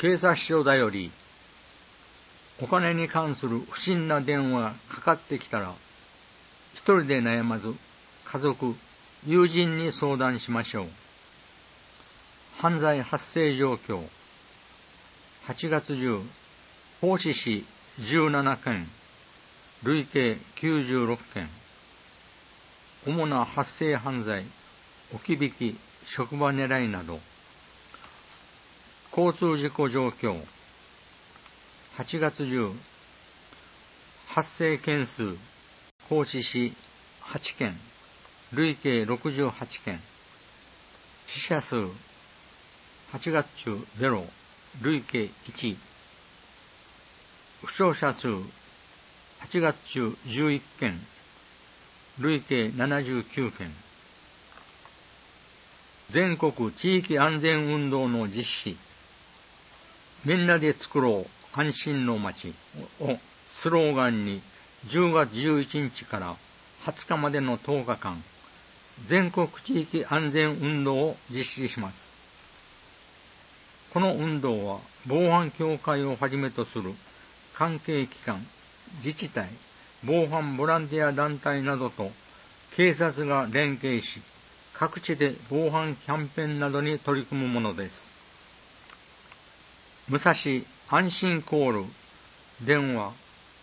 警察署だより、お金に関する不審な電話がかかってきたら、一人で悩まず、家族、友人に相談しましょう。犯罪発生状況。8月中、合志市17件、累計96件。主な発生犯罪、置き引き、職場狙いなど。交通事故状況。8月中、発生件数、合志市8件、累計68件。死者数、8月中0、累計1。負傷者数、8月中11件、累計79件。全国地域安全運動の実施。みんなで作ろう安心の街をスローガンに10月11日から20日までの10日間、全国地域安全運動を実施します。この運動は防犯協会をはじめとする関係機関、自治体、防犯ボランティア団体などと警察が連携し、各地で防犯キャンペーンなどに取り組むものです。武蔵安心コール、電話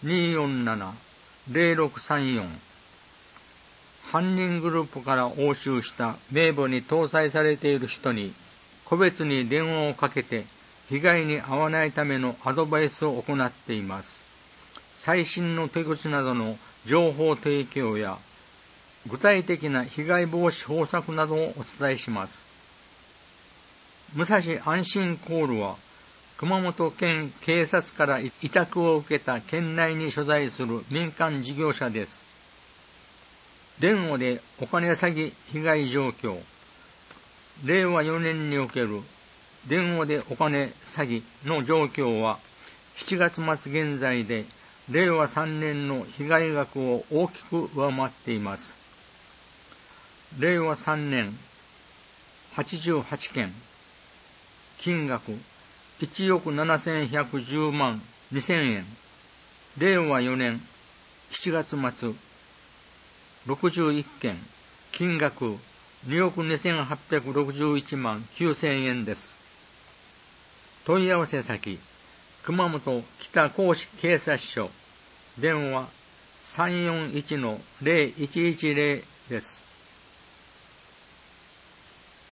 247-0634。犯人グループから押収した名簿に搭載されている人に個別に電話をかけて被害に遭わないためのアドバイスを行っています。最新の手口などの情報提供や具体的な被害防止方策などをお伝えします。武蔵安心コールは熊本県警察から委託を受けた県内に所在する民間事業者です。電話でお金詐欺被害状況。令和4年における電話でお金詐欺の状況は7月末現在で令和3年の被害額を大きく上回っています。令和3年88件、金額1億7110万2000円。令和4年7月末61件、金額2億2861万9000円です。問い合わせ先、熊本北高知警察署、電話 341-0110 です。